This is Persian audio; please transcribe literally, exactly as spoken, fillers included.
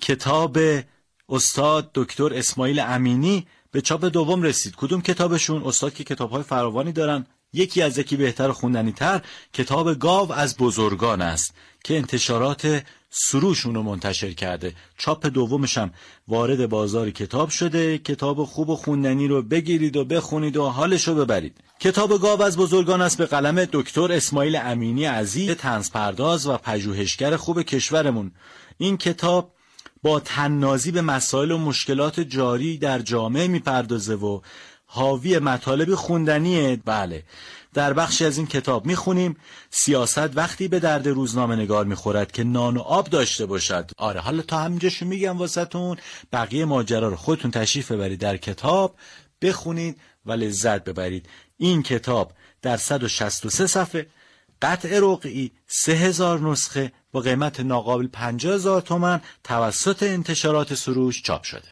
کتاب استاد دکتر اسماعیل امینی به چاپ دوم رسید. کدوم کتابشون؟ استاد که کتاب‌های فراوانی دارن، یکی از یکی بهتر و خوندنی‌تر کتاب گاو از بزرگان است که انتشارات سروشون رو منتشر کرده. چاپ دومش هم وارد بازار کتاب شده. کتاب خوب و خوندنی رو بگیرید و بخونید و حالش رو ببرید. کتاب گاو از بزرگان است به قلم دکتر اسماعیل امینی عزیز، طنز پرداز و پژوهشگر خوب کشورمون. این کتاب با طنازی به مسائل و مشکلات جاری در جامعه میپردازه و حاوی مطالب خوندنیه. بله، در بخشی از این کتاب میخونیم سیاست وقتی به درد روزنامه نگار میخورد که نان و آب داشته باشد. آره، حالا تا همینجاشو میگم واسهتون، بقیه ماجرا رو خودتون تشریف ببرید در کتاب، بخونید و لذت ببرید. این کتاب در صد و شصت و سه صفحه، قطع رقعی، سه هزار نسخه با قیمت ناقابل پنجاه هزار تومان توسط انتشارات سروش چاپ شده.